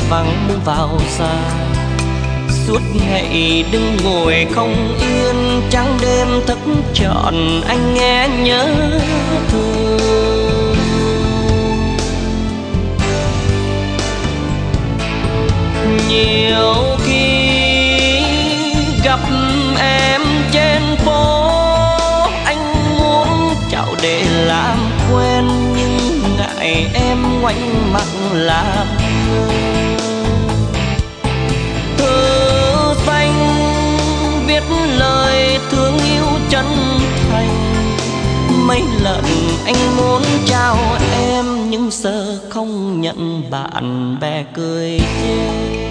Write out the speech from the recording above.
vắng vào xa. Suốt ngày đứng ngồi không yên, trắng đêm thức trọn anh nghe nhớ thương. Nhiều khi gặp em trên phố, anh muốn chào để làm quen, nhưng ngại em ngoảnh mặt làm ngơ. Thư xanh viết lời thương yêu chân thành, mấy lần anh muốn chào em nhưng sợ không nhận bạn bè cười chê.